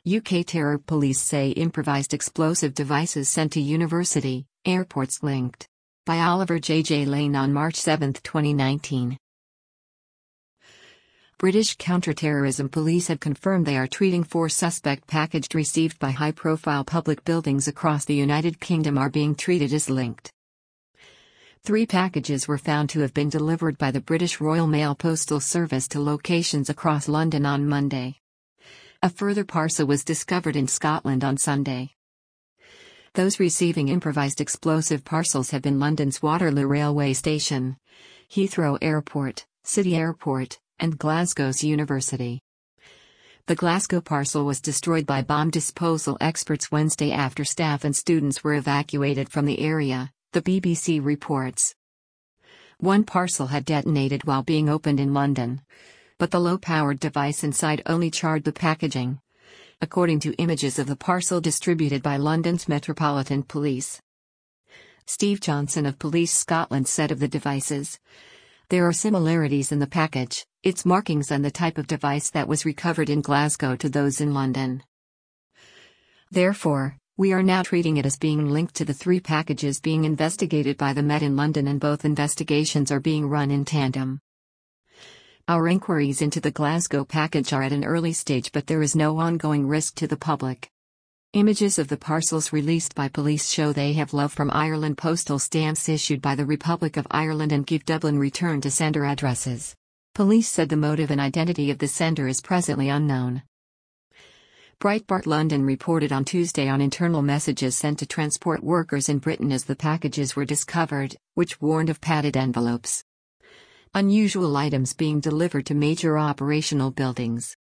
UK terror police say improvised explosive devices sent to university, airports linked. By Oliver J. Lane on March 7, 2019. British counter-terrorism police have confirmed they are treating 4 suspect packages received by high-profile public buildings across the United Kingdom are being treated as linked. 3 packages were found to have been delivered by the British Royal Mail Postal Service to locations across London on Monday. A further parcel was discovered in Scotland on Sunday. Those receiving improvised explosive parcels have been London's Waterloo Railway Station, Heathrow Airport, City Airport, and Glasgow's University. The Glasgow parcel was destroyed by bomb disposal experts Wednesday after staff and students were evacuated from the area, the BBC reports. One parcel had detonated while being opened in London, but the low-powered device inside only charred the packaging, according to images of the parcel distributed by London's Metropolitan Police. Steve Johnson of Police Scotland said of the devices, "There are similarities in the package, its markings and the type of device that was recovered in Glasgow to those in London. Therefore, we are now treating it as being linked to the 3 packages being investigated by the Met in London, and both investigations are being run in tandem. Our inquiries into the Glasgow package are at an early stage, but there is no ongoing risk to the public." Images of the parcels released by police show they have Love from Ireland postal stamps issued by the Republic of Ireland and give Dublin return to sender addresses. Police said the motive and identity of the sender is presently unknown. Breitbart London reported on Tuesday on internal messages sent to transport workers in Britain as the packages were discovered, which warned of padded envelopes. Unusual items being delivered to major operational buildings.